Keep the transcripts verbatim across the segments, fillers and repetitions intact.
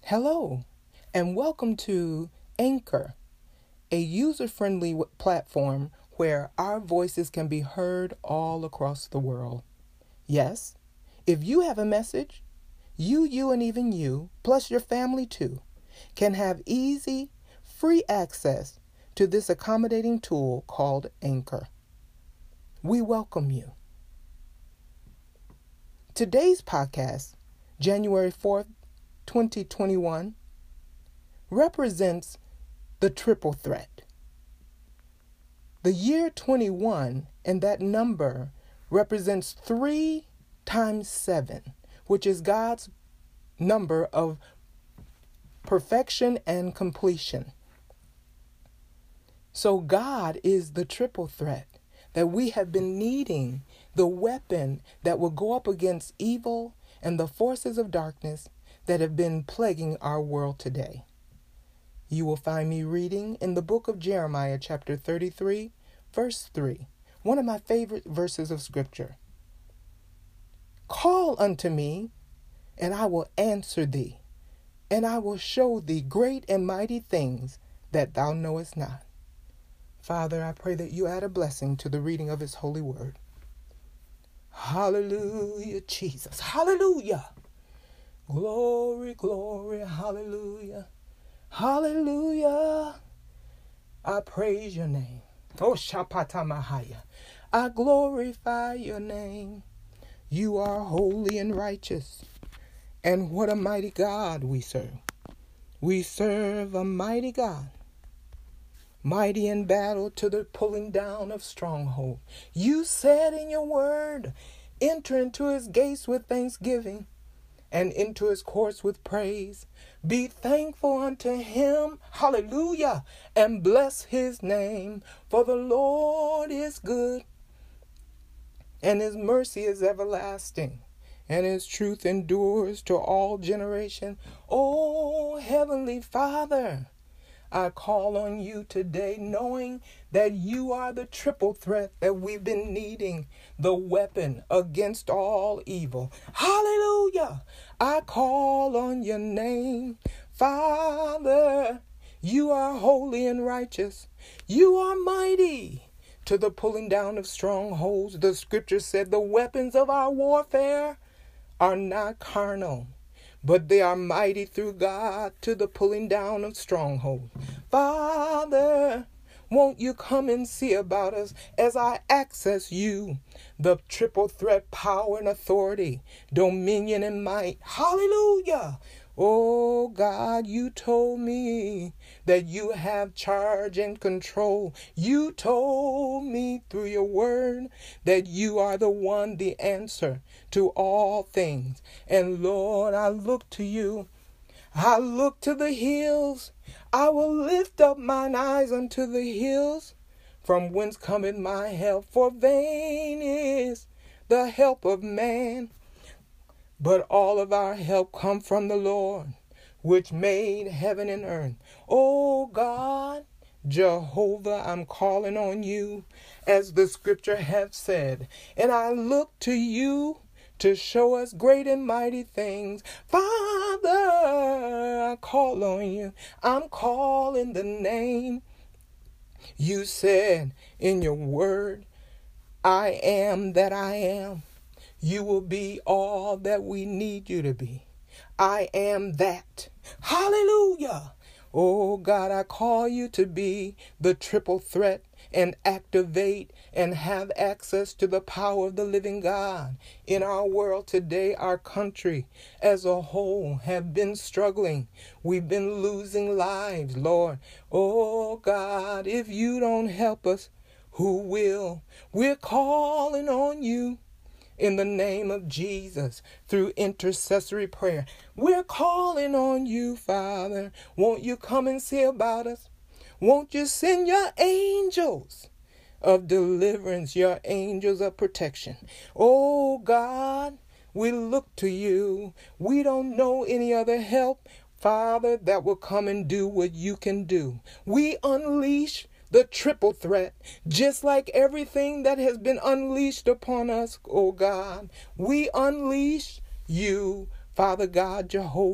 Hello, and welcome to Anchor, a user-friendly w- platform where our voices can be heard all across the world. Yes, if you have a message, you, you, and even you, plus your family too, can have easy, free access to this accommodating tool called Anchor. We welcome you. Today's podcast, January fourth, twenty twenty-one, represents the triple threat. The year twenty-one and that number represents three times seven, which is God's number of perfection and completion. So God is the triple threat that we have been needing, the weapon that will go up against evil and the forces of darkness that have been plaguing our world today. You will find me reading in the book of Jeremiah, chapter thirty-three, verse three, one of my favorite verses of Scripture. Call unto me, and I will answer thee, and I will show thee great and mighty things that thou knowest not. Father, I pray that you add a blessing to the reading of his holy word. Hallelujah, Jesus. Hallelujah. Glory, glory, hallelujah. Hallelujah. I praise your name. Oh, Shapata Mahaya. I glorify your name. You are holy and righteous. And what a mighty God we serve. We serve a mighty God. Mighty in battle to the pulling down of stronghold. You said in your word, enter into his gates with thanksgiving and into his courts with praise. Be thankful unto him, hallelujah, and bless his name. For the Lord is good, and his mercy is everlasting, and his truth endures to all generation. Oh, Heavenly Father, I call on you today knowing that you are the triple threat that we've been needing, the weapon against all evil. Hallelujah! I call on your name, Father. You are holy and righteous. You are mighty to the pulling down of strongholds. The scripture said the weapons of our warfare are not carnal, but they are mighty through God to the pulling down of strongholds. Father, won't you come and see about us as I access you, the triple threat, power and authority, dominion and might. Hallelujah. Oh God, you told me that you have charge and control. You told me through your word that you are the one, the answer to all things. And Lord, I look to you. I look to the hills. I will lift up mine eyes unto the hills, from whence cometh my help. For vain is the help of man, but all of our help come from the Lord, which made heaven and earth. Oh God, Jehovah, I'm calling on you, as the scripture hath said, and I look to you to show us great and mighty things. Father, I call on you. I'm calling the name. You said in your word, I am that I am. You will be all that we need you to be. I am that. Hallelujah. Oh God, I call you to be the triple threat and activate and have access to the power of the living God. In our world today, our country as a whole have been struggling. We've been losing lives, Lord. Oh God, if you don't help us, who will? We're calling on you. In the name of Jesus, through intercessory prayer, we're calling on you, Father. Won't you come and see about us? Won't you send your angels of deliverance, your angels of protection? Oh, God, we look to you. We don't know any other help, Father, that will come and do what you can do. We unleash the triple threat, just like everything that has been unleashed upon us, oh God. We unleash you, Father God, Jehovah,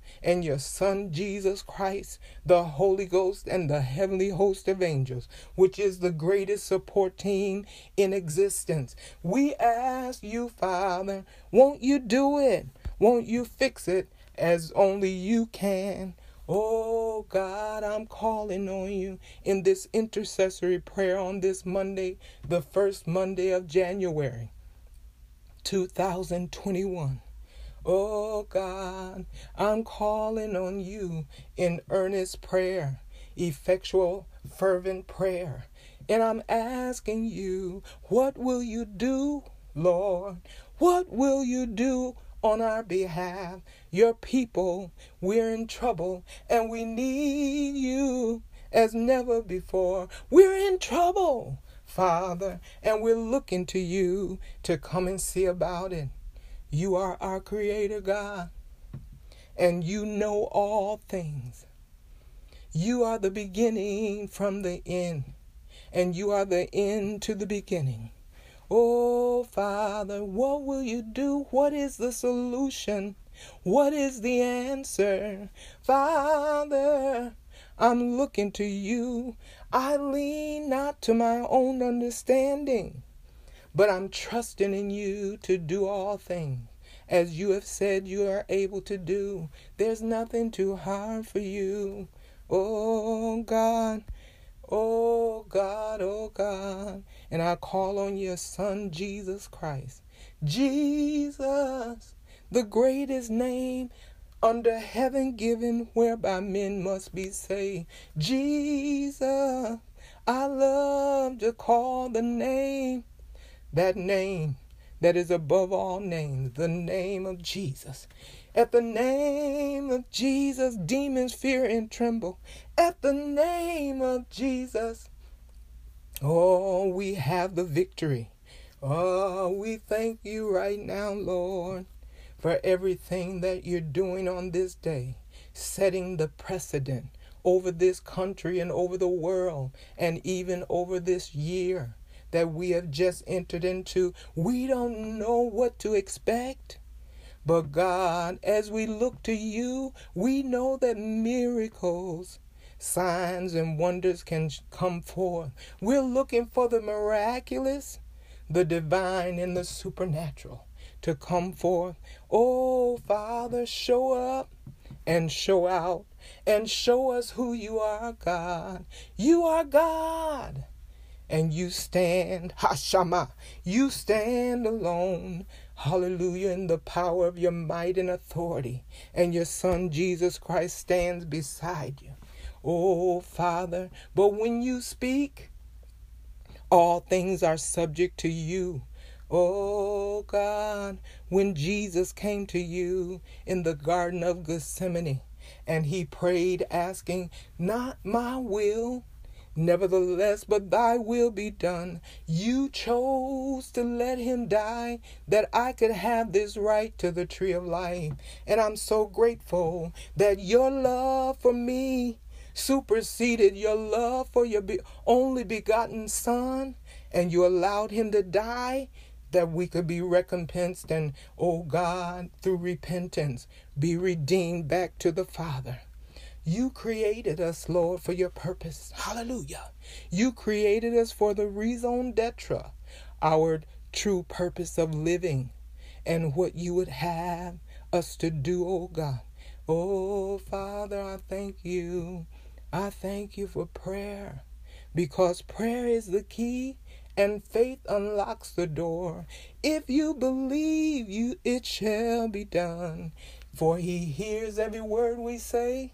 and your Son, Jesus Christ, the Holy Ghost, and the heavenly host of angels, which is the greatest support team in existence. We ask you, Father, won't you do it? Won't you fix it as only you can? Oh God, I'm calling on you in this intercessory prayer on this Monday, the first Monday of January, two thousand twenty-one. Oh God, I'm calling on you in earnest prayer, effectual, fervent prayer. And I'm asking you, what will you do, Lord? What will you do on our behalf? Your people, we're in trouble and we need you as never before. We're in trouble, Father, and we're looking to you to come and see about it. You are our Creator, God, and you know all things. You are the beginning from the end, and you are the end to the beginning. Oh, Father, what will you do? What is the solution? What is the answer? Father, I'm looking to you. I lean not to my own understanding, but I'm trusting in you to do all things. As you have said you are able to do, there's nothing too hard for you. Oh God, oh God, oh God. And I call on your Son, Jesus Christ. Jesus, the greatest name under heaven given, whereby men must be saved. Jesus, I love to call the name, that name that is above all names, the name of Jesus. At the name of Jesus, demons fear and tremble. At the name of Jesus, oh, we have the victory. Oh, we thank you right now, Lord, for everything that you're doing on this day, setting the precedent over this country and over the world, and even over this year that we have just entered into. We don't know what to expect. But God, as we look to you, we know that miracles, signs, and wonders can come forth. We're looking for the miraculous, the divine, and the supernatural to come forth. Oh, Father, show up and show out and show us who you are, God. You are God. And you stand, Hashama, you stand alone, hallelujah, in the power of your might and authority. And your Son, Jesus Christ, stands beside you. Oh, Father, but when you speak, all things are subject to you. Oh, God, when Jesus came to you in the Garden of Gethsemane, and he prayed asking, not my will, nevertheless, but thy will be done. You chose to let him die that I could have this right to the tree of life. And I'm so grateful that your love for me superseded your love for your be- only begotten Son, and you allowed him to die that we could be recompensed and, oh God, through repentance, be redeemed back to the Father. You created us, Lord, for your purpose. Hallelujah. You created us for the raison d'etre, our true purpose of living, and what you would have us to do, oh God. Oh, Father, I thank you. I thank you for prayer, because prayer is the key and faith unlocks the door. If you believe, you it shall be done, for he hears every word we say.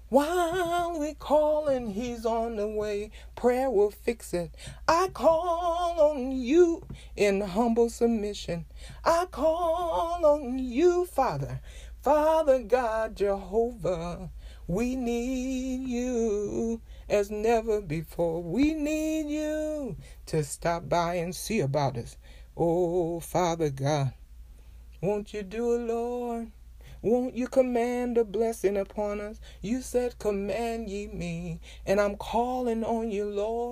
While we call and he's on the way, prayer will fix it. I call on you in humble submission. I call on you, Father, Father God, Jehovah. We need you as never before. We need you to stop by and see about us. Oh, Father God, won't you do it, Lord? Won't you command a blessing upon us? You said, command ye me, and I'm calling on you, Lord.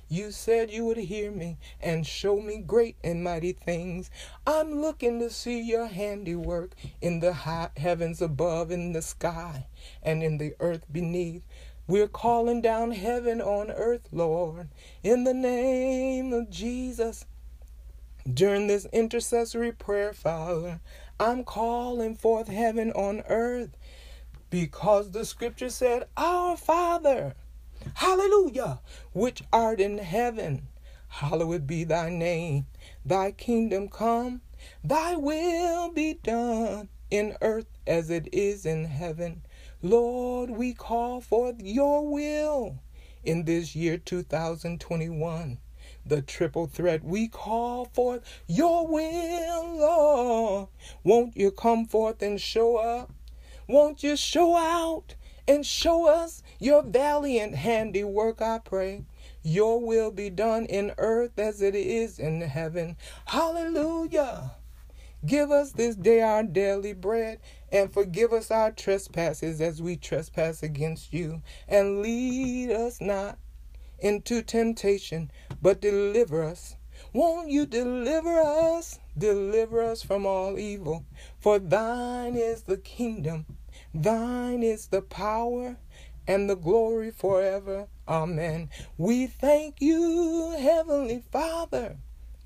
You said you would hear me and show me great and mighty things. I'm looking to see your handiwork in the high heavens above, in the sky, and in the earth beneath. We're calling down heaven on earth, Lord, in the name of Jesus. During this intercessory prayer, Father, I'm calling forth heaven on earth, because the scripture said, Our Father, hallelujah, which art in heaven, hallowed be thy name. Thy kingdom come, thy will be done in earth as it is in heaven. Lord, we call forth your will in this year two thousand twenty-one. The triple threat, we call forth your will, Lord. Won't you come forth and show up? Won't you show out and show us your valiant handiwork, I pray. Your will be done in earth as it is in heaven. Hallelujah. Give us this day our daily bread, and forgive us our trespasses as we trespass against you. And lead us not into temptation, but deliver us. Won't you deliver us? Deliver us from all evil. For thine is the kingdom, thine is the power, and the glory forever. Amen. We thank you, Heavenly Father,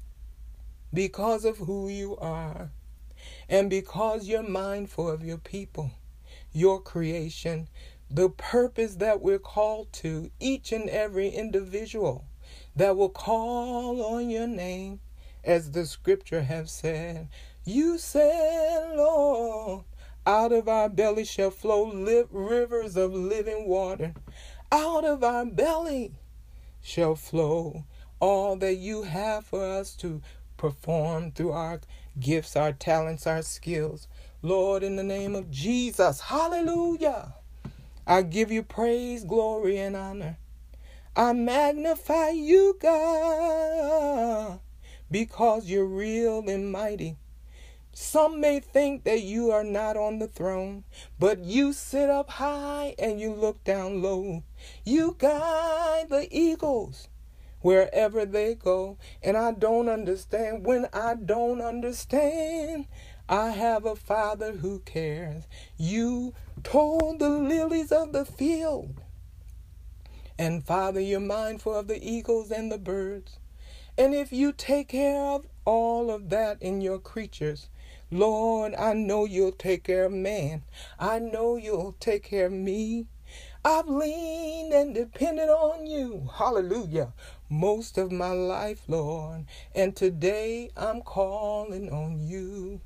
because of who you are, and because you're mindful of your people, your creation, the purpose that we're called to, each and every individual that will call on your name, as the scripture have said. You said, Lord, out of our belly shall flow li- rivers of living water. Out of our belly shall flow all that you have for us to perform through our gifts, our talents, our skills. Lord, in the name of Jesus, hallelujah, I give you praise, glory, and honor. I magnify you, God, because you're real and mighty. Some may think that you are not on the throne, but you sit up high and you look down low. You guide the eagles wherever they go. And I don't understand. When I don't understand, I have a Father who cares. You told the lilies of the field. And Father, you're mindful of the eagles and the birds. And if you take care of all of that in your creatures, Lord, I know you'll take care of man. I know you'll take care of me. I've leaned and depended on you, hallelujah, most of my life, Lord. And today I'm calling on you.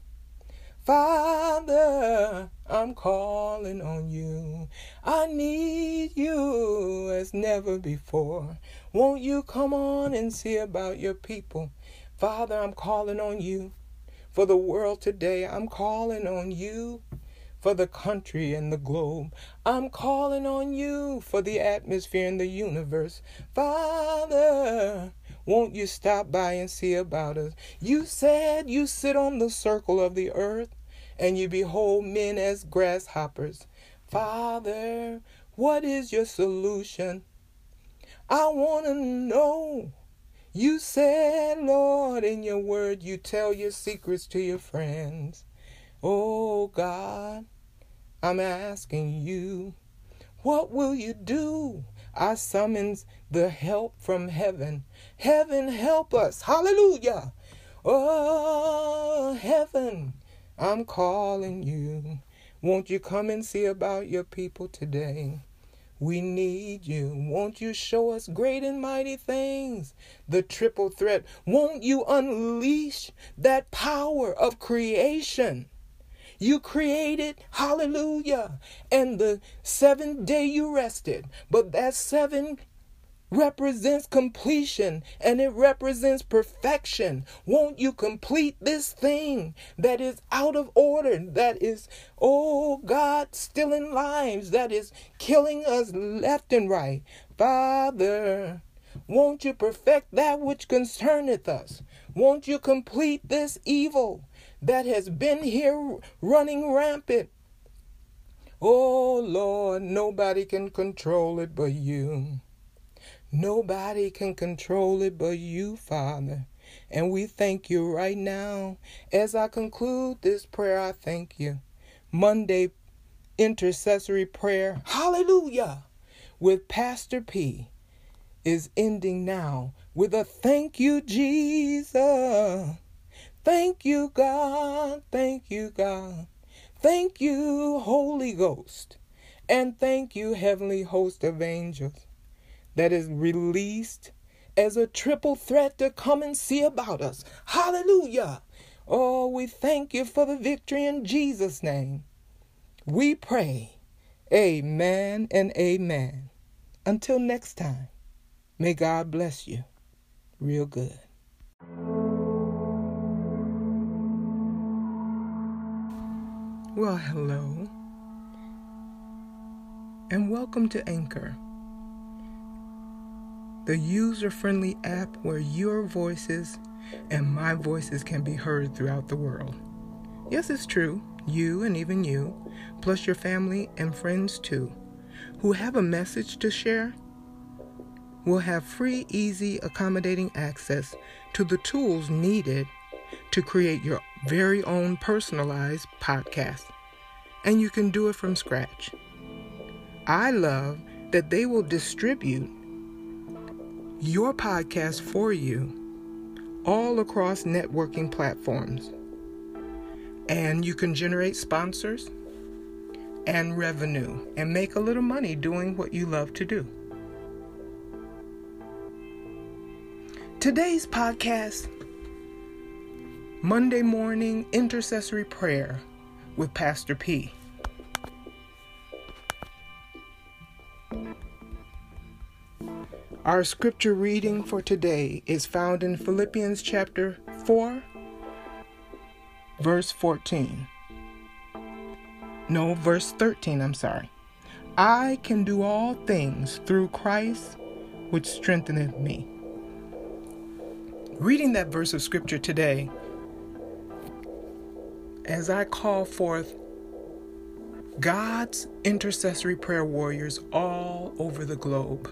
Father, I'm calling on you. I need you as never before. Won't you come on and see about your people? Father, I'm calling on you. For the world today, I'm calling on you. For the country and the globe, I'm calling on you. For the atmosphere and the universe, Father, won't you stop by and see about us? You said you sit on the circle of the earth, and you behold men as grasshoppers. Father, what is your solution? I want to know. You said, Lord, in your word, you tell your secrets to your friends. Oh, God, I'm asking you, what will you do? I summons the help from heaven. Heaven, help us. Hallelujah. Oh, heaven, I'm calling you. Won't you come and see about your people today? We need you. Won't you show us great and mighty things? The triple threat. Won't you unleash that power of creation? You created, hallelujah, and the seventh day you rested. But that seven represents completion, and it represents perfection. Won't you complete this thing that is out of order, that is, oh God, stealing lives, that is killing us left and right? Father, won't you perfect that which concerneth us? Won't you complete this evil that has been here running rampant? Oh Lord, nobody can control it but you. Nobody can control it but you, Father. And we thank you right now. As I conclude this prayer, I thank you. Monday intercessory prayer, hallelujah, with Pastor P is ending now with a thank you, Jesus. Thank you, God. Thank you, God. Thank you, Holy Ghost. And thank you, heavenly host of angels that is released as a triple threat to come and see about us. Hallelujah. Oh, we thank you for the victory in Jesus' name. We pray. Amen and amen. Until next time, may God bless you real good. Well, hello, and welcome to Anchor, the user-friendly app where your voices and my voices can be heard throughout the world. Yes, it's true, you and even you, plus your family and friends too, who have a message to share, will have free, easy, accommodating access to the tools needed to create your very own personalized podcast. And you can do it from scratch. I love that they will distribute your podcast for you all across networking platforms. And you can generate sponsors and revenue and make a little money doing what you love to do. Today's podcast, Monday morning intercessory prayer with Pastor P. Our scripture reading for today is found in Philippians chapter four, verse fourteen. No, verse thirteen, I'm sorry. I can do all things through Christ, which strengtheneth me. Reading that verse of scripture today, as I call forth God's intercessory prayer warriors all over the globe.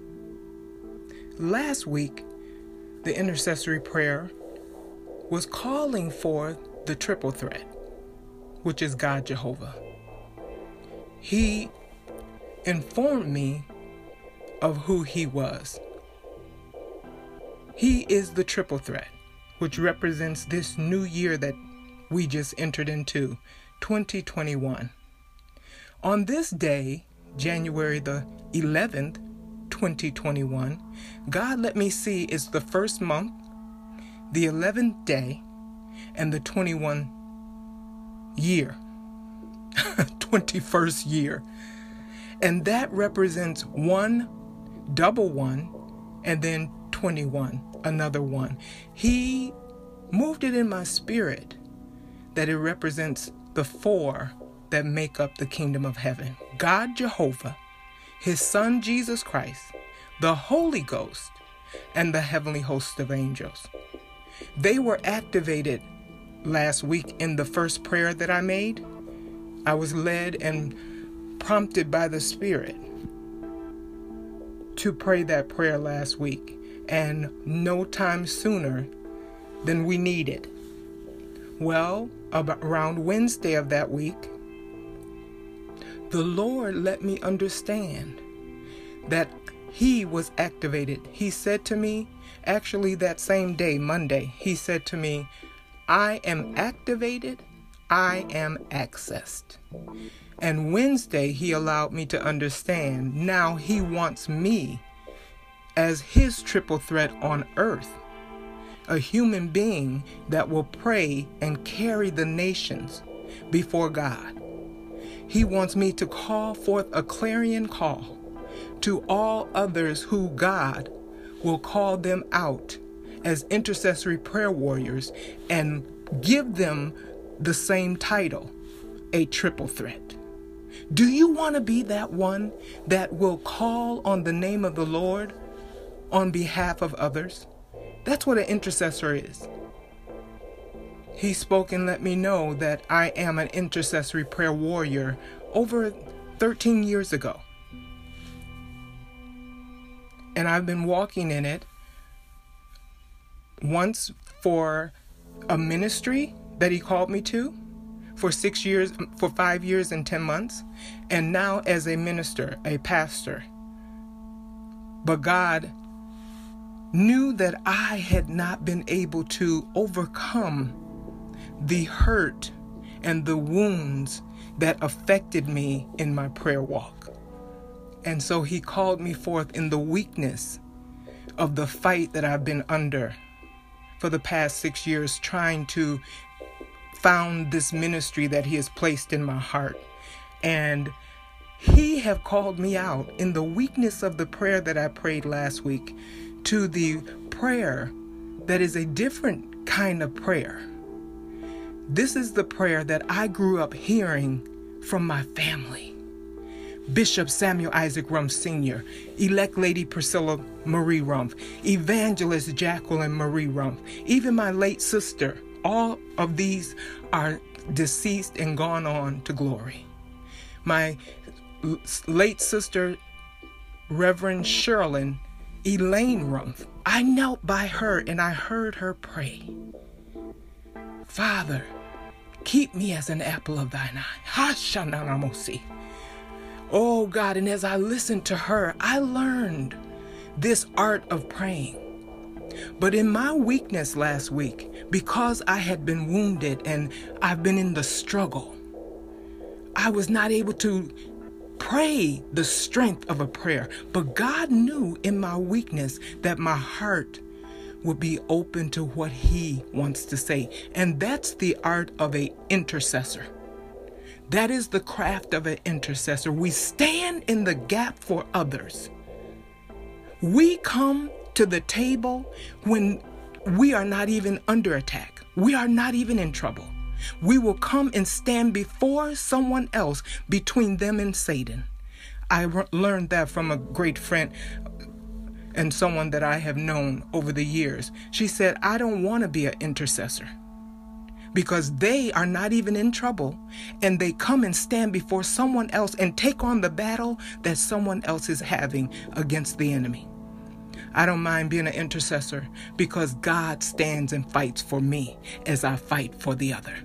Last week, the intercessory prayer was calling forth the triple threat, which is God Jehovah. He informed me of who he was. He is the triple threat, which represents this new year that we just entered into, twenty twenty-one. On this day, January the eleventh, twenty twenty-one, God let me see it's the first month, the eleventh day, and the twenty-first year. twenty-first year. And that represents one, double one, and then twenty-one, another one. He moved it in my spirit that it represents the four that make up the kingdom of heaven. God Jehovah, his son Jesus Christ, the Holy Ghost, and the heavenly host of angels. They were activated last week in the first prayer that I made. I was led and prompted by the Spirit to pray that prayer last week, and no time sooner than we needed. Well, about around Wednesday of that week, the Lord let me understand that he was activated. He said to me, actually that same day, Monday, he said to me, I am activated, I am accessed. And Wednesday, he allowed me to understand now he wants me as his triple threat on earth, a human being that will pray and carry the nations before God. He wants me to call forth a clarion call to all others who God will call them out as intercessory prayer warriors and give them the same title, a triple threat. Do you want to be that one that will call on the name of the Lord on behalf of others? That's what an intercessor is. He spoke and let me know that I am an intercessory prayer warrior over thirteen years ago. And I've been walking in it, once for a ministry that he called me to for six years, for five years and ten months. And now as a minister, a pastor. But God knew that I had not been able to overcome the hurt and the wounds that affected me in my prayer walk. And so he called me forth in the weakness of the fight that I've been under for the past six years, trying to found this ministry that he has placed in my heart. And he have called me out in the weakness of the prayer that I prayed last week to the prayer that is a different kind of prayer. This is the prayer that I grew up hearing from my family. Bishop Samuel Isaac Rumpf Senior, Elect Lady Priscilla Marie Rumpf, Evangelist Jacqueline Marie Rumpf, even my late sister. All of these are deceased and gone on to glory. My late sister, Reverend Sherilyn Elaine Rumpf, I knelt by her and I heard her pray, Father, keep me as an apple of thine eye. Oh God, and as I listened to her, I learned this art of praying. But in my weakness last week, because I had been wounded and I've been in the struggle, I was not able to pray the strength of a prayer. But God knew in my weakness that my heart would be open to what he wants to say. And that's the art of an intercessor. That is the craft of an intercessor. We stand in the gap for others. We come to the table when we are not even under attack. We are not even in trouble. We will come and stand before someone else, between them and Satan. I re- learned that from a great friend and someone that I have known over the years. She said, I don't want to be an intercessor because they are not even in trouble and they come and stand before someone else and take on the battle that someone else is having against the enemy. I don't mind being an intercessor because God stands and fights for me as I fight for the other.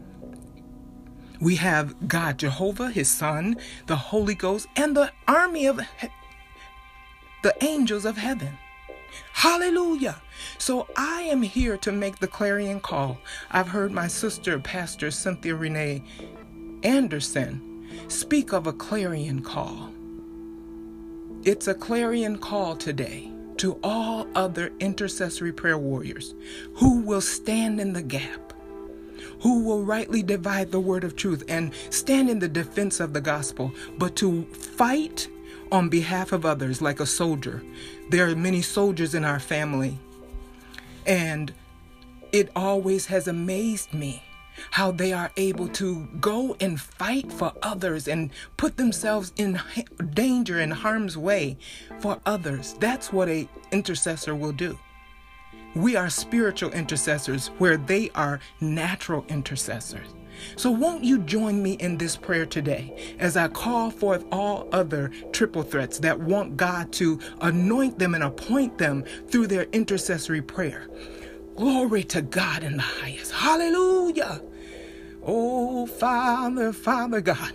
We have God Jehovah, his son, the Holy Ghost, and the army of he- the angels of heaven. Hallelujah. So I am here to make the clarion call. I've heard my sister, Pastor Cynthia Renee Anderson, speak of a clarion call. It's a clarion call today to all other intercessory prayer warriors who will stand in the gap, who will rightly divide the word of truth and stand in the defense of the gospel, but to fight on behalf of others like a soldier. There are many soldiers in our family, and it always has amazed me how they are able to go and fight for others and put themselves in danger and harm's way for others. That's what an intercessor will do. We are spiritual intercessors where they are natural intercessors. So won't you join me in this prayer today as I call forth all other triple threats that want God to anoint them and appoint them through their intercessory prayer. Glory to God in the highest. Hallelujah. Oh, Father, Father God.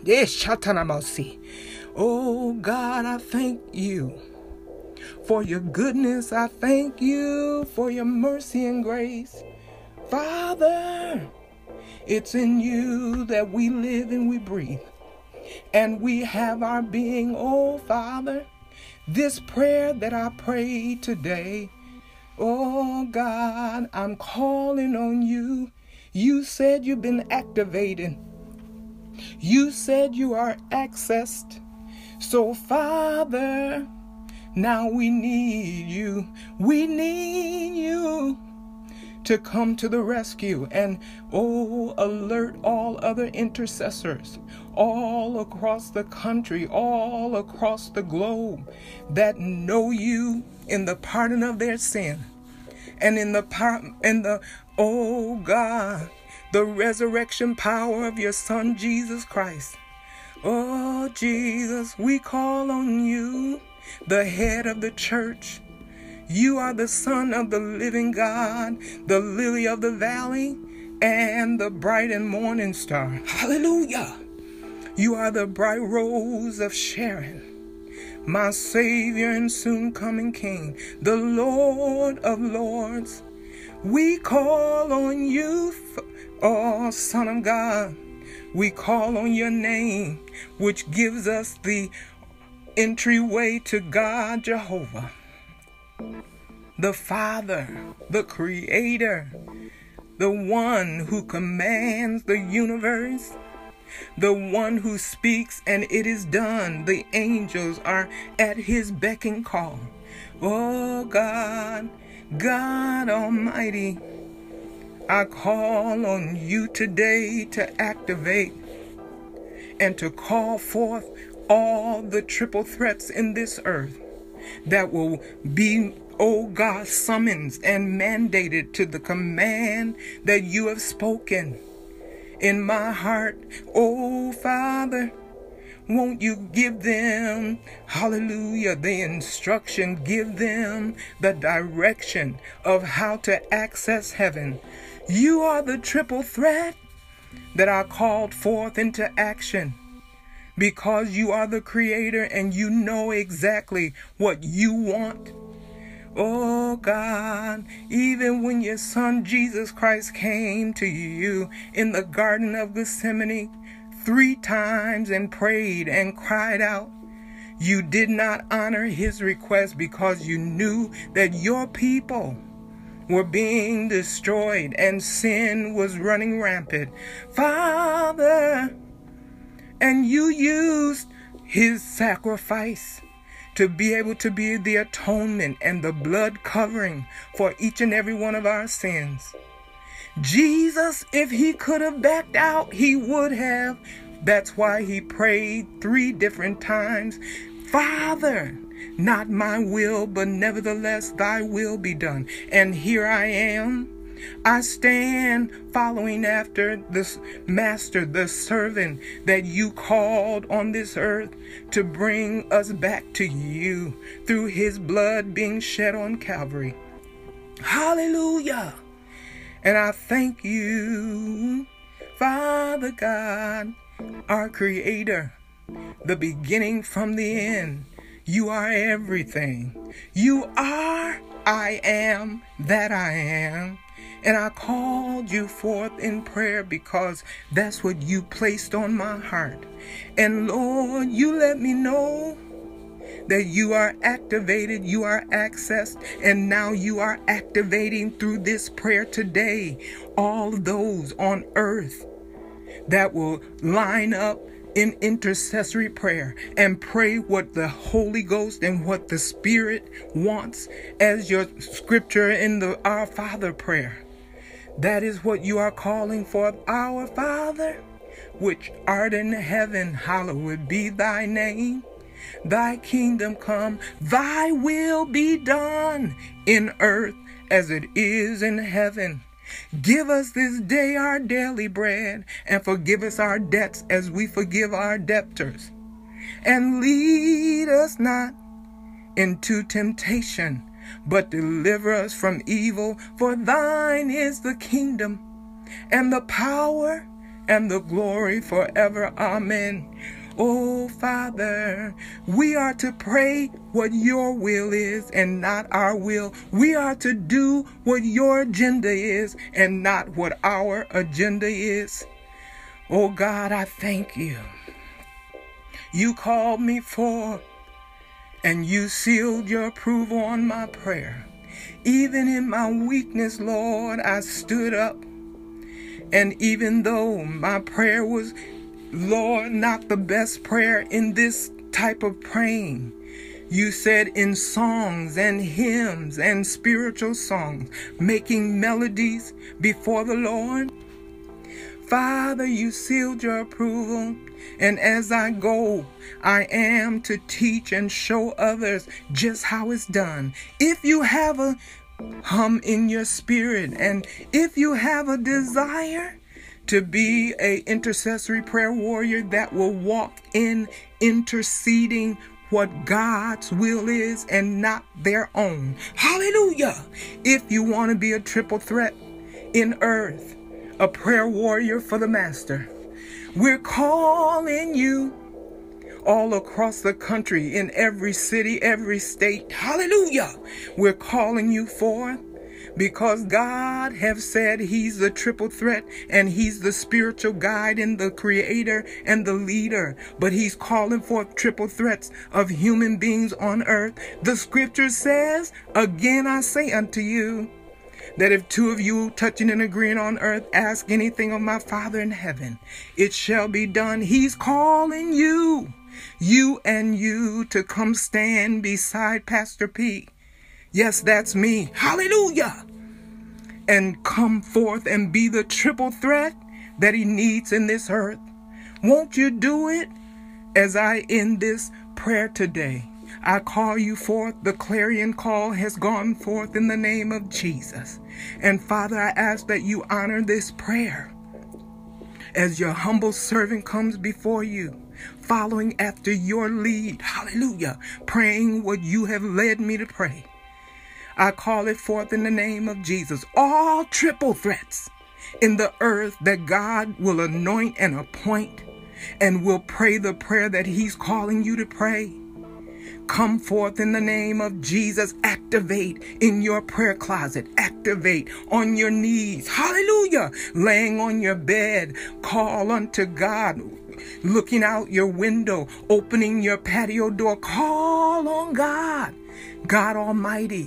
Oh, God, I thank you for your goodness. I thank you for your mercy and grace. Father, it's in you that we live and we breathe, and we have our being. Oh, Father, this prayer that I prayed today, oh, God, I'm calling on you. You said you've been activated. You said you are accessed. So, Father, now we need you. We need you to come to the rescue and, oh, alert all other intercessors all across the country, all across the globe that know you in the pardon of their sin and in the par- in the, oh God, the resurrection power of your Son, Jesus Christ. Oh, Jesus, we call on you, the head of the church. You are the Son of the living God, the lily of the valley, and the bright and morning star. Hallelujah. You are the bright rose of Sharon, my Savior and soon coming King, the Lord of lords. We call on you, oh Son of God. We call on your name, which gives us the entryway to God Jehovah, the Father, the Creator, the one who commands the universe, the one who speaks and it is done. The angels are at his beck and call. Oh God, God Almighty, I call on you today to activate and to call forth all the triple threats in this earth that will be, oh God, summoned and mandated to the command that you have spoken in my heart. Oh Father, won't you give them, hallelujah, the instruction, give them the direction of how to access heaven. You are the triple threat that are called forth into action, because you are the Creator and you know exactly what you want. Oh God, even when your Son Jesus Christ came to you in the Garden of Gethsemane three times and prayed and cried out, you did not honor his request because you knew that your people were being destroyed and sin was running rampant. Father, and you used his sacrifice to be able to be the atonement and the blood covering for each and every one of our sins. Jesus, if he could have backed out, he would have. That's why he prayed three different times. Father, not my will, but nevertheless thy will be done. And here I am. I stand following after this master, the servant that you called on this earth to bring us back to you through his blood being shed on Calvary. Hallelujah. And I thank you, Father God, our Creator, the beginning from the end. You are everything. You are, I am that I am. And I called you forth in prayer because that's what you placed on my heart. And Lord, you let me know that you are activated, you are accessed, and now you are activating through this prayer today all those on earth that will line up in intercessory prayer and pray what the Holy Ghost and what the Spirit wants, as your scripture in the Our Father prayer. That is what you are calling for. Our Father, which art in heaven, hallowed be thy name. Thy kingdom come, thy will be done in earth as it is in heaven. Give us this day our daily bread, and forgive us our debts as we forgive our debtors. And lead us not into temptation, but deliver us from evil. For thine is the kingdom, and the power, and the glory forever. Amen. Oh, Father, we are to pray what your will is and not our will. We are to do what your agenda is and not what our agenda is. Oh, God, I thank you. You called me forth, and you sealed your approval on my prayer. Even in my weakness, Lord, I stood up. And even though my prayer was, Lord, not the best prayer in this type of praying, you said in songs and hymns and spiritual songs, making melodies before the Lord. Father, you sealed your approval. And as I go, I am to teach and show others just how it's done. If you have a hum in your spirit, and if you have a desire to be a intercessory prayer warrior that will walk in interceding what God's will is and not their own. Hallelujah. If you want to be a triple threat in earth, a prayer warrior for the Master, we're calling you all across the country, in every city, every state. Hallelujah. We're calling you forth because God have said he's the triple threat and he's the spiritual guide and the creator and the leader. But he's calling forth triple threats of human beings on earth. The scripture says, again I say unto you, that if two of you touching and agreeing on earth ask anything of my Father in heaven, it shall be done. He's calling you, you and you, to come stand beside Pastor P. Yes, that's me. Hallelujah. And come forth and be the triple threat that he needs in this earth. Won't you do it? As I end this prayer today, I call you forth. The clarion call has gone forth in the name of Jesus. And Father, I ask that you honor this prayer as your humble servant comes before you, following after your lead. Hallelujah. Praying what you have led me to pray. I call it forth in the name of Jesus. All triple threats in the earth that God will anoint and appoint and will pray the prayer that he's calling you to pray. Come forth in the name of Jesus. Activate in your prayer closet. Activate on your knees. Hallelujah. Laying on your bed. Call unto God. Looking out your window. Opening your patio door. Call on God. God Almighty.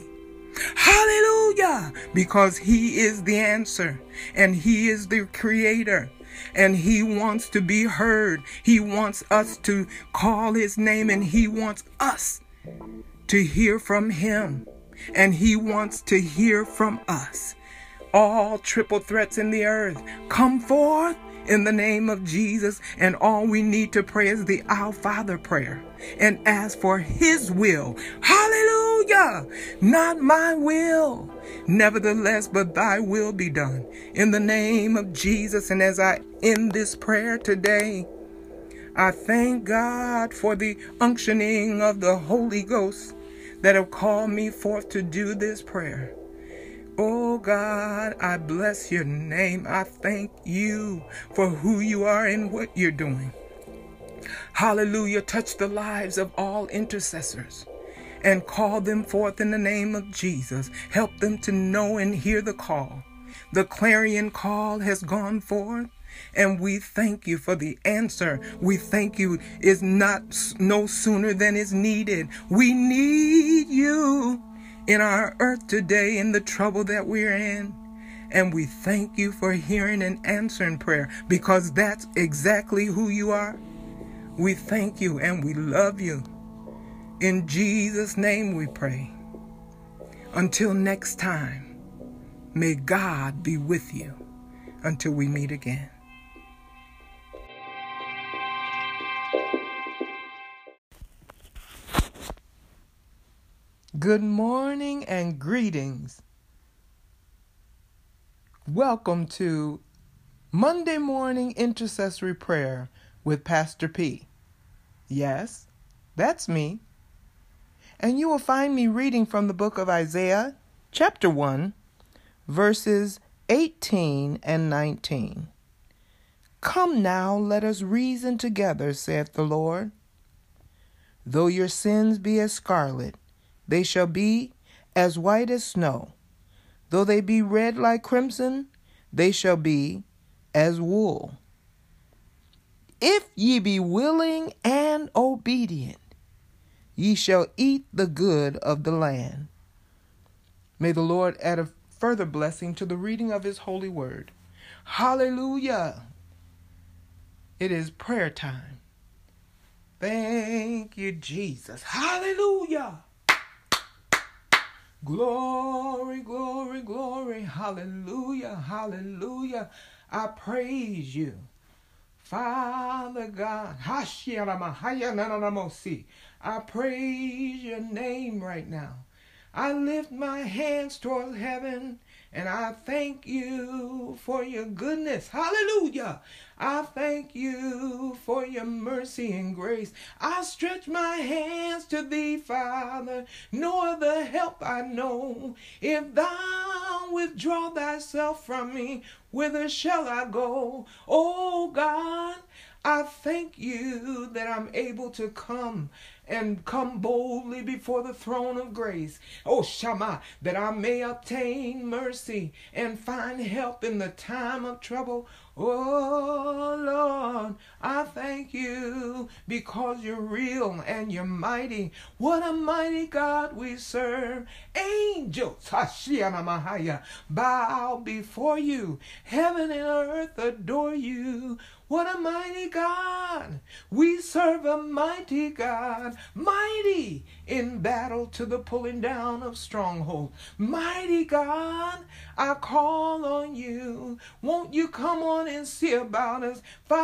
Hallelujah. Because he is the answer. And he is the creator. And he wants to be heard. He wants us to call his name, and he wants us to hear from him. And he wants to hear from us. All triple threats in the earth, come forth in the name of Jesus. And all we need to pray is the Our Father prayer and ask for his will. Hallelujah. Not my will, nevertheless, but thy will be done in the name of Jesus. And as I end this prayer today, I thank God for the unctioning of the Holy Ghost that have called me forth to do this prayer. Oh God, I bless your name. I thank you for who you are and what you're doing. Hallelujah. Touch the lives of all intercessors and call them forth in the name of Jesus. Help them to know and hear the call. The clarion call has gone forth, and we thank you for the answer. We thank you is not no sooner than is needed. We need you in our earth today, in the trouble that we're in. And we thank you for hearing and answering prayer, because that's exactly who you are. We thank you and we love you. In Jesus' name we pray. Until next time, may God be with you until we meet again. Good morning and greetings. Welcome to Monday Morning Intercessory Prayer with Pastor P. Yes, that's me. And you will find me reading from the book of Isaiah, chapter one, verses eighteen and nineteen. Come now, let us reason together, saith the Lord. Though your sins be as scarlet, they shall be as white as snow. Though they be red like crimson, they shall be as wool. If ye be willing and obedient, ye shall eat the good of the land. May the Lord add a further blessing to the reading of his holy word. Hallelujah. It is prayer time. Thank you, Jesus. Hallelujah. Glory, glory, glory. Hallelujah, hallelujah. I praise you, Father God. I praise your name right now. I lift my hands towards heaven And I thank you for your goodness. Hallelujah. I thank you for your mercy and grace. I stretch my hands to thee, Father. No other help I know. If thou withdraw thyself from me, whither shall I go? Oh God, I thank you that I'm able to come and come boldly before the throne of grace. Oh, Shammah, that I may obtain mercy and find help in the time of trouble. Oh, Lord, I thank you because you're real and you're mighty. What a mighty God we serve. Angels, Hashiana Mahaya, bow before you. Heaven and earth adore you. What a mighty God. We serve a mighty God. Mighty in battle to the pulling down of strongholds. Mighty God, I call on you. Won't you come on and see about us?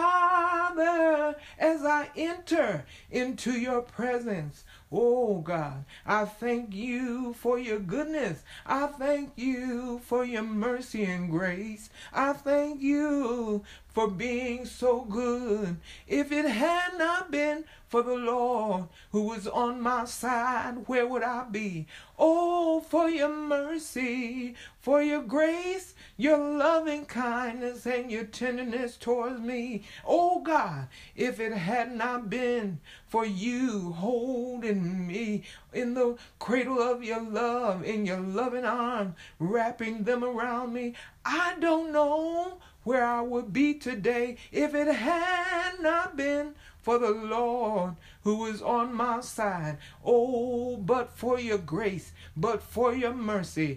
Father, as I enter into your presence, oh God, I thank you for your goodness. I thank you for your mercy and grace. I thank you for being so good. If it had not been for the Lord who was on my side, where would I be? Oh, for your mercy, for your grace, your loving kindness, and your tenderness towards me. Oh God, if it had not been for you holding me in the cradle of your love, in your loving arms, wrapping them around me, I don't know where I would be today if it had not been for the Lord who was on my side. Oh, but for your grace, but for your mercy.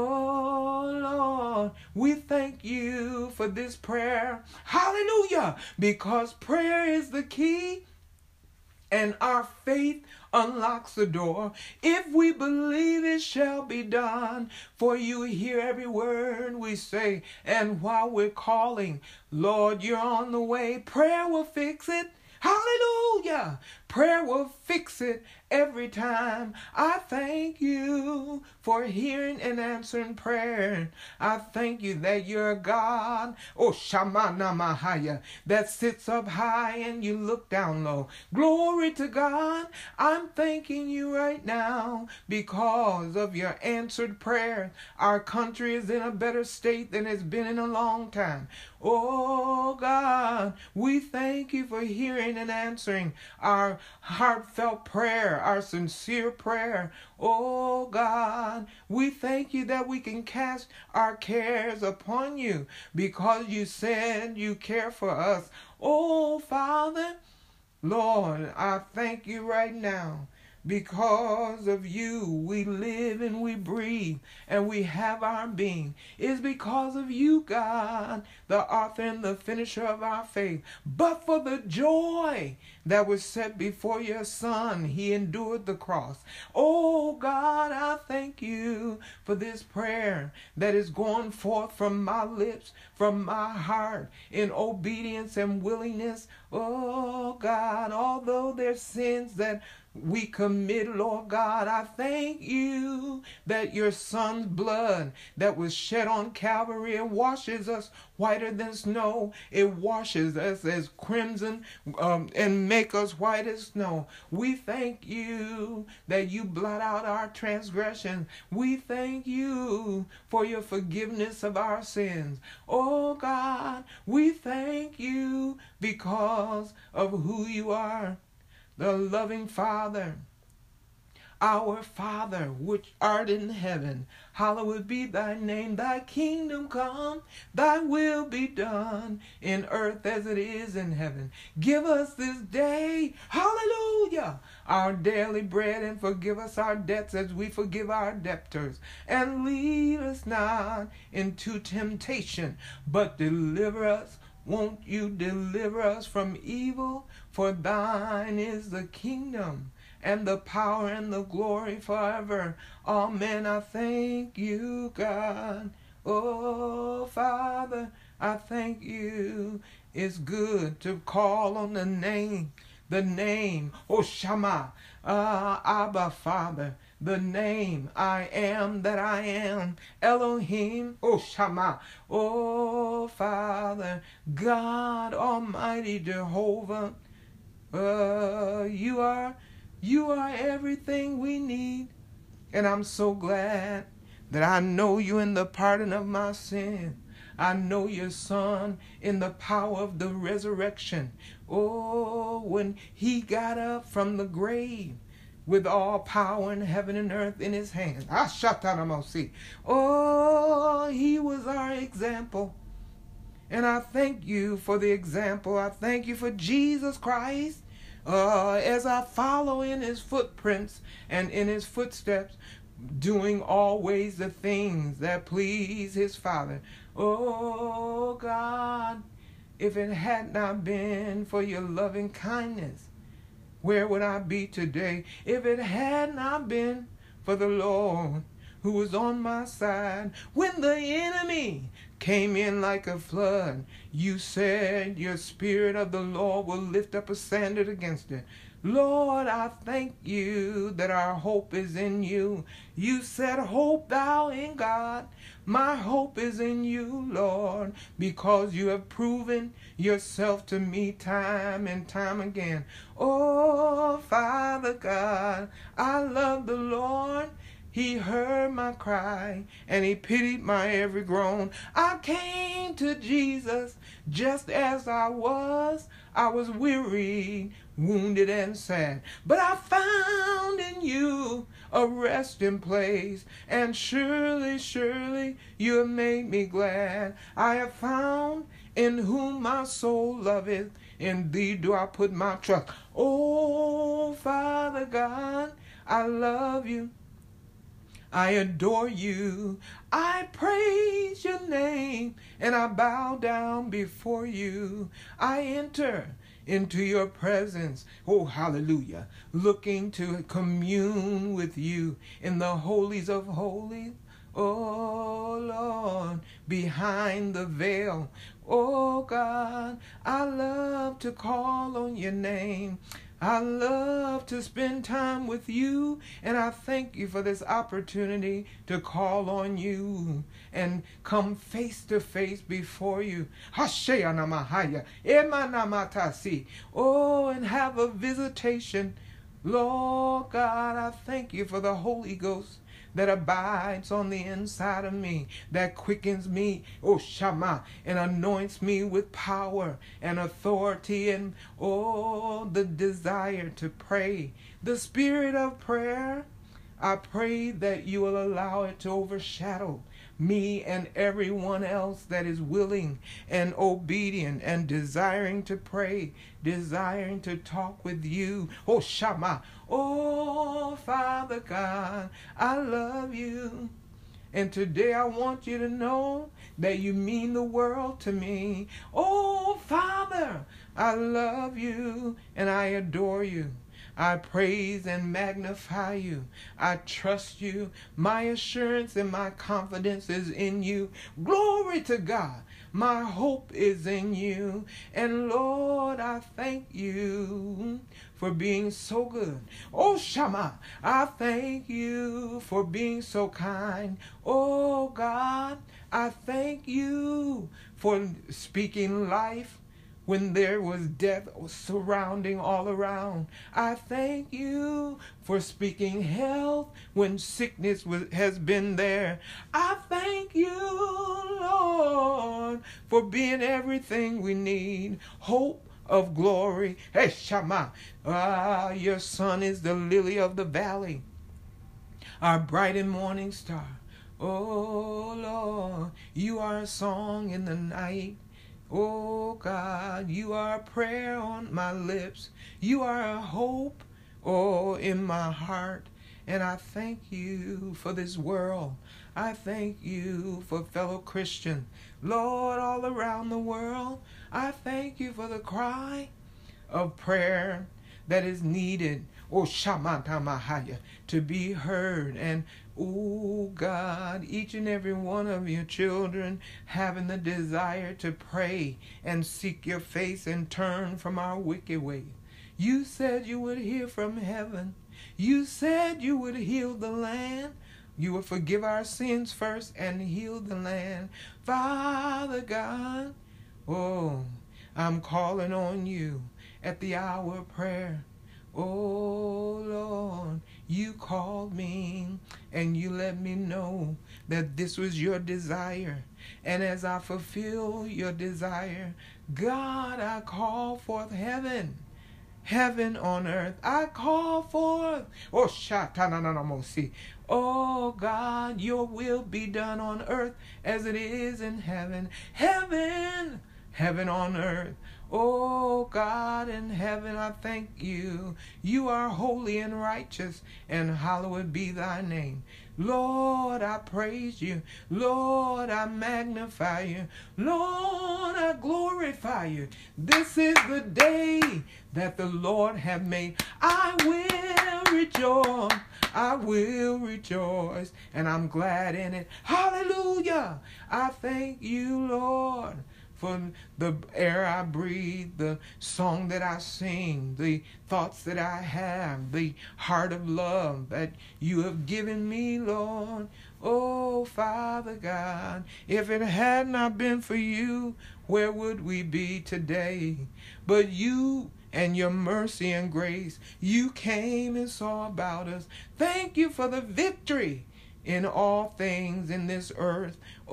Oh, Lord, we thank you for this prayer. Hallelujah, because prayer is the key. And our faith unlocks the door. If we believe, it shall be done. For you hear every word we say. And while we're calling, Lord, you're on the way. Prayer will fix it. Hallelujah. Prayer will fix it every time. I thank you for hearing and answering prayer. I thank you that you're a God, oh Shamana Mahaya, that sits up high and you look down low. Glory to God. I'm thanking you right now because of your answered prayer. Our country is in a better state than it's been in a long time. Oh God, we thank you for hearing and answering our heartfelt prayer, our sincere prayer. Oh God, we thank you that we can cast our cares upon you because you said you care for us. Oh Father, Lord, I thank you right now. Because of you, we live and we breathe and we have our being. It's because of you, God, the author and the finisher of our faith. But for the joy that was set before your Son, he endured the cross. Oh, God, I thank you for this prayer that is going forth from my lips, from my heart, in obedience and willingness. Oh, God, although there's sins that we commit, Lord God, I thank you that your Son's blood that was shed on Calvary, it washes us whiter than snow. It washes us as crimson um, and make us white as snow. We thank you that you blot out our transgression. We thank you for your forgiveness of our sins. Oh God, we thank you because of who you are. The loving Father, our Father, which art in heaven, hallowed be thy name. Thy kingdom come, thy will be done in earth as it is in heaven. Give us this day, hallelujah, our daily bread, and forgive us our debts as we forgive our debtors. And lead us not into temptation, but deliver us. Won't you deliver us from evil? For thine is the kingdom and the power and the glory forever. Amen. I thank you, God. Oh, Father, I thank you. It's good to call on the name, the name, oh Shama, uh, Abba Father, the name I am that I am, Elohim, oh Shama, oh Father, God Almighty Jehovah, uh, you are, you are everything we need, and I'm so glad that I know you in the pardon of my sin. I know your Son in the power of the resurrection. Oh, when he got up from the grave with all power in heaven and earth in his hands. Oh, he was our example. And I thank you for the example. I thank you for Jesus Christ. Uh, as I follow in his footprints and in his footsteps, doing always the things that please his Father. Oh God, if it had not been for your loving kindness, where would I be today? If it had not been for the Lord who was on my side, when the enemy came in like a flood, you said your Spirit of the Lord will lift up a standard against it. Lord, I thank you that our hope is in you. You said, hope thou in God. My hope is in you, Lord, because you have proven yourself to me time and time again. Oh, Father God, I love the Lord. He heard my cry, and he pitied my every groan. I came to Jesus just as I was. I was weary, wounded, and sad. But I found in you a resting place, and surely, surely, you have made me glad. I have found in whom my soul loveth. In thee do I put my trust. Oh, Father God, I love you. I adore you. I praise your name, and I bow down before you. I enter into your presence, oh hallelujah, looking to commune with you in the holies of holies. Oh Lord, behind the veil, oh God, I love to call on your name. I love to spend time with you, and I thank you for this opportunity to call on you and come face to face before you. Oh, and have a visitation. Lord God, I thank you for the Holy Ghost that abides on the inside of me, that quickens me, oh Shama, and anoints me with power and authority and, oh, the desire to pray. The spirit of prayer, I pray that you will allow it to overshadow me and everyone else that is willing and obedient and desiring to pray, desiring to talk with you. Oh, Shama. Oh, Father God, I love you. And today I want you to know that you mean the world to me. Oh, Father, I love you and I adore you. I praise and magnify you. I trust you. My assurance and my confidence is in you. Glory to God. My hope is in you. And Lord, I thank you for being so good. Oh, Shama, I thank you for being so kind. Oh, God, I thank you for speaking life when there was death surrounding all around. I thank you for speaking health when sickness was, has been there. I thank you, Lord, for being everything we need. Hope of glory. Hey, Shama, ah, your Son is the lily of the valley, our bright and morning star. Oh, Lord, you are a song in the night. Oh God, you are a prayer on my lips. You are a hope, oh, in my heart. And I thank you for this world. I thank you for fellow Christians, Lord, all around the world. I thank you for the cry of prayer that is needed, oh Shamanta Mahaya, to be heard. And oh God, each and every one of your children having the desire to pray and seek your face and turn from our wicked ways. You said you would hear from heaven. You said you would heal the land. You would forgive our sins first and heal the land. Father God, oh, I'm calling on you at the hour of prayer. Oh, Lord, you called me and you let me know that this was your desire. And as I fulfill your desire, God, I call forth heaven. Heaven on earth, I call forth. Oh, shatananamosi. Oh, God, your will be done on earth as it is in heaven. Heaven, heaven on earth. Oh, God in heaven, I thank you. You are holy and righteous, and hallowed be thy name. Lord, I praise you. Lord, I magnify you. Lord, I glorify you. This is the day that the Lord hath made. I will rejoice. I will rejoice, and I'm glad in it. Hallelujah. I thank you, Lord, for the air I breathe, the song that I sing, the thoughts that I have, the heart of love that you have given me, Lord. Oh, Father God, if it had not been for you, where would we be today? But you and your mercy and grace, you came and saw about us. Thank you for the victory in all things in this earth.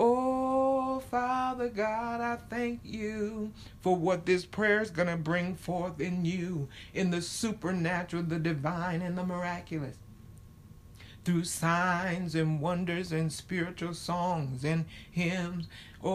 Oh, Father God, I thank you for what this prayer is going to bring forth in you, in the supernatural, the divine, and the miraculous. Through signs and wonders and spiritual songs and hymns.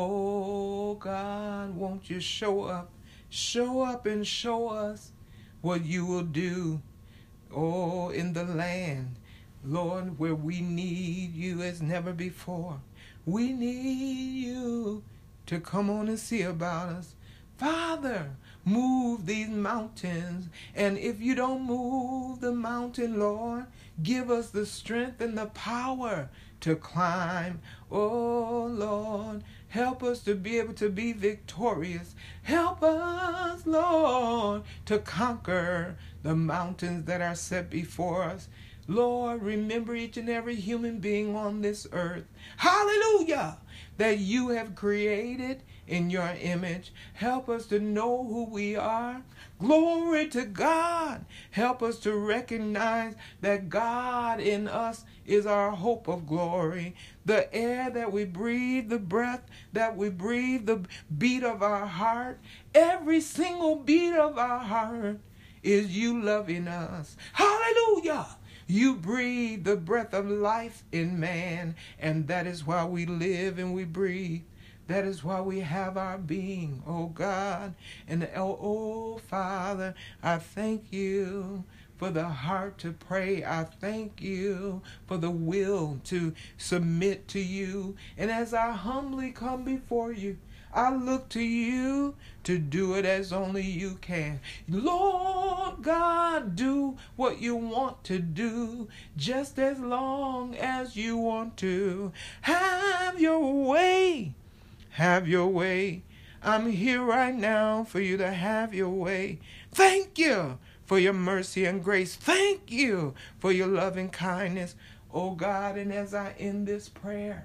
Oh, God, won't you show up? Show up and show us what you will do, oh, in the land, Lord, where we need you as never before. We need you to come on and see about us. Father, move these mountains. And if you don't move the mountain, Lord, give us the strength and the power to climb. Oh, Lord, help us to be able to be victorious. Help us, Lord, to conquer the mountains that are set before us. Lord, remember each and every human being on this earth. Hallelujah! That you have created in your image. Help us to know who we are. Glory to God. Help us to recognize that God in us is our hope of glory. The air that we breathe, the breath that we breathe, the beat of our heart, every single beat of our heart is you loving us. Hallelujah! You breathe the breath of life in man, and that is why we live and we breathe. That is why we have our being, oh God. And oh, oh Father, I thank you for the heart to pray. I thank you for the will to submit to you. And as I humbly come before you, I look to you to do it as only you can. Lord God, do what you want to do, just as long as you want to. Have your way. Have your way. I'm here right now for you to have your way. Thank you for your mercy and grace. Thank you for your loving kindness, oh God. And as I end this prayer,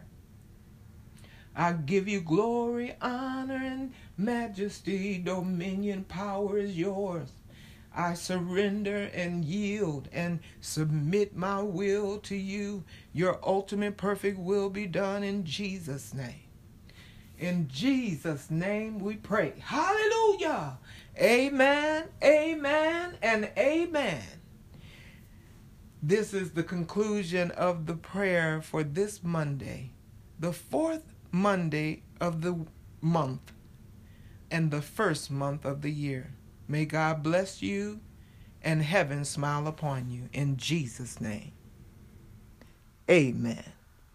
I give you glory, honor, and majesty. Dominion, power is yours. I surrender and yield and submit my will to you. Your ultimate perfect will be done in Jesus' name. In Jesus' name we pray. Hallelujah. Amen, amen, and amen. This is the conclusion of the prayer for this Monday, the fourth Monday of the month and the first month of the year. May God bless you and heaven smile upon you in Jesus' name. Amen.